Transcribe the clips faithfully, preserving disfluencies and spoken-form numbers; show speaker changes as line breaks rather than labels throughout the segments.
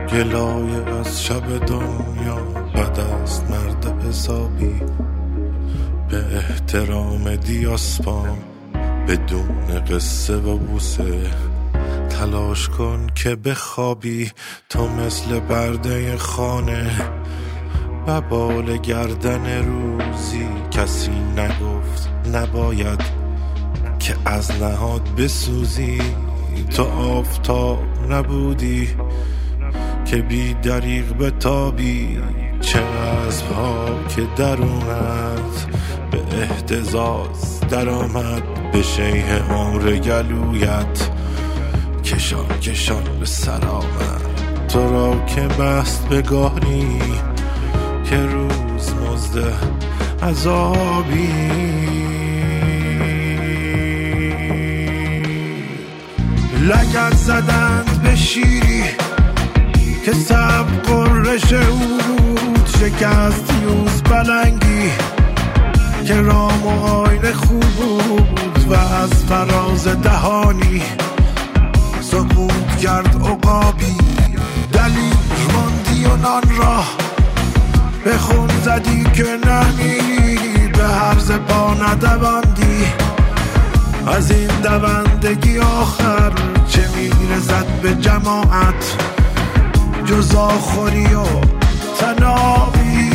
گلایه از شب دنیا بد است مرد حسابی. به احترام دیاسپام بدون قصه و بوسه تلاش کن که بخوابی تو مثل برده خانه. و بال گردن روزی کسی نگفت نباید که از نهاد بسوزی. تو آفتاب نبودی که بی دریغ بتابی. چه اسب‌ها که درونت به اهتزاز در آمد. به شیه عمر گلویت کشان کشان به سر آمد. تو را که بست به گاری که روز مزده عذابی. لگد زدند به شیری که سب قرش او بود. شکست یوز بلنگی که رام و آین خوب بود. و از فراز دهانی سکوت کرد عقابی. دلیل ماندی و نان را به خون زدی که نمیری. به هرز پا ندواندی از این دوندگی آخر. چه میرزد به جماعت جز آخوری و تنابی.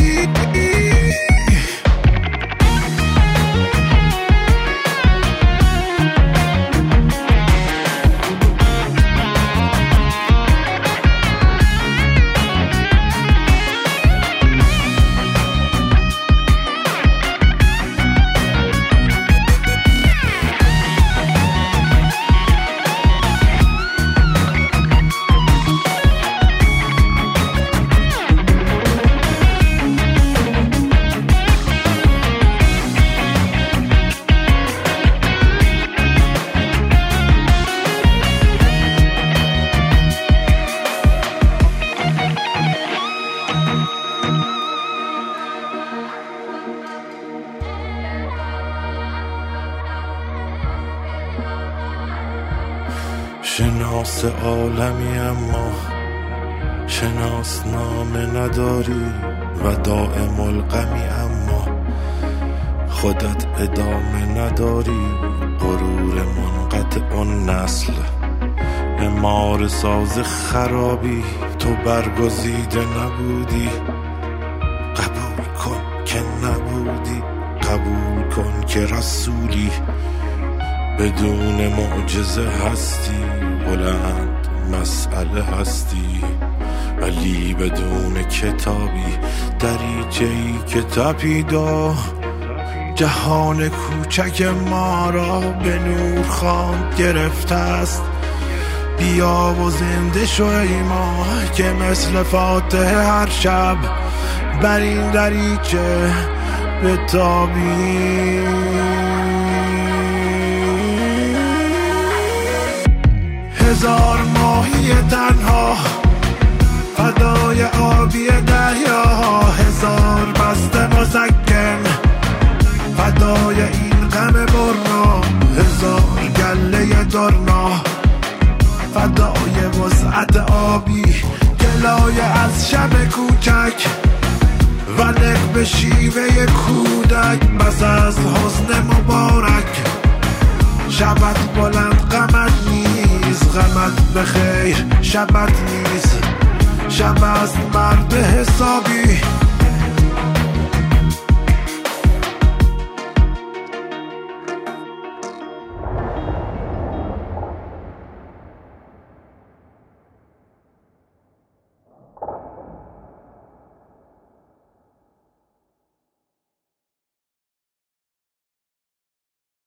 شناس عالمی اما شناس نامه نداری. و دائم الغمی اما خودت ادامه نداری. غرور منقطع النسل امار ساز خرابی. تو برگزیده نبودی قبول کن که نبودی. قبول کن که رسولی بدون معجزه هستی. بلند مسئله هستی ولی بدون کتابی. دریچه‌ای که تپیدا جهان کوچک ما را به نور خواند گرفته است. بیا و زنده شو ای ما که مثل فاتحه هر شب بر این دریچه بتابی. هزار ماهی تنها فدای آبی دریا. هزار بسته مسکن فدای این غم برنا. هزار گله درنا فدای وسعت آبی. گلایه از شب کوچک و نق به شیوه کودک. بس از حسن مبارک شبت بلند غمت نیز. غمت بخیر شبت نیز. شب است مرد حسابی.